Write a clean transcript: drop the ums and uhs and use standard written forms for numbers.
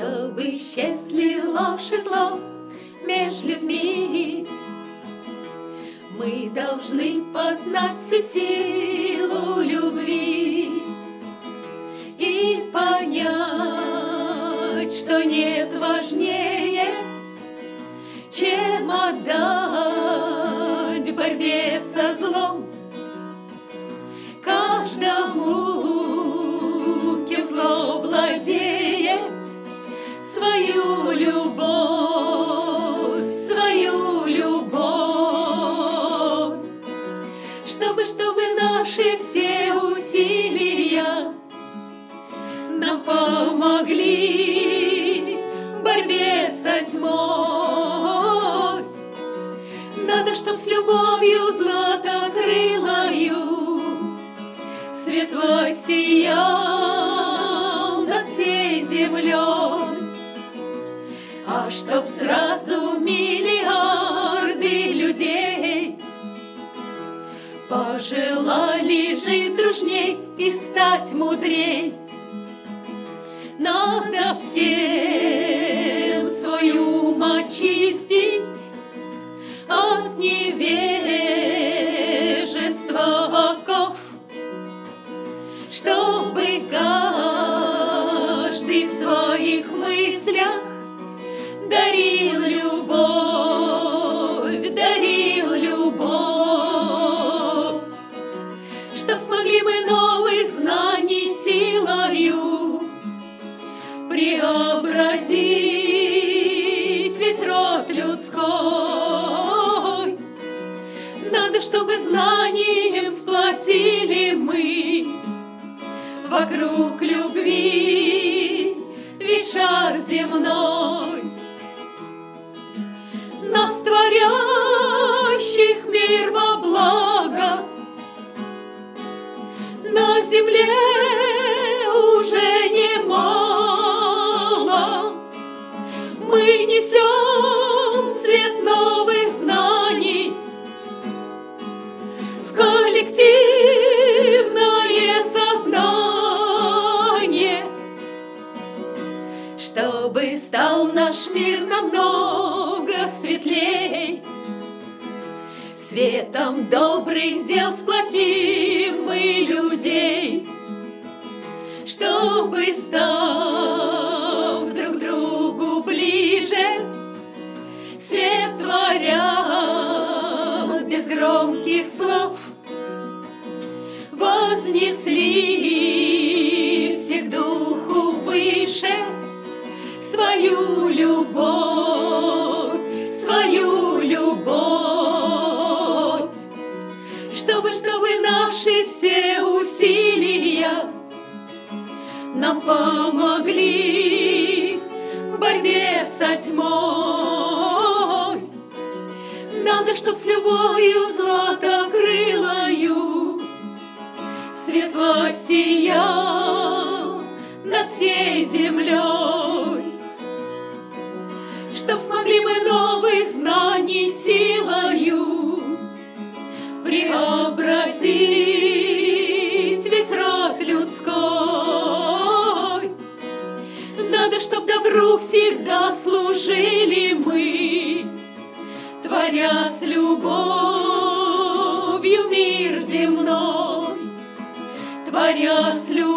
Чтобы исчезли ложь и зло меж людьми, мы должны познать всю силу любви и понять, что нет важнее, чем отдать в борьбе со злом каждому, кем зло владеет, свою любовь, свою любовь. Чтобы наши все усилия нам помогли в борьбе со тьмой. Надо, чтоб с любовью златокрылою свет воссиял над всей землей, а чтоб сразу миллиарды людей пожелали жить дружней и стать мудрей. Надо всем свой ум очистить от невежества оков, чтобы каждый в своих мыслях дарил любовь, дарил любовь. Чтоб смогли мы новых знаний силою преобразить весь род людской. Надо, чтобы знанием сплотили мы вокруг любви весь шар земной. Нас, творящих мир во благо, на земле уже немало. Мы несем свет новых знаний в коллективное сознание, чтобы стал наш мир намного светлей. Светом добрых дел сплотим мы людей, чтобы, став друг другу ближе, свет творя без громких слов, вознесли все к духу выше свою любовь, свою любовь. Чтобы наши все усилия нам помогли в борьбе со тьмой. Надо, чтоб с любовью златокрылою свет воссиял над всей землей. Чтоб смогли мы новых знаний силою преобразить весь род людской. Надо, чтоб добру всегда служили мы, творя с любовью мир земной, творя с любовью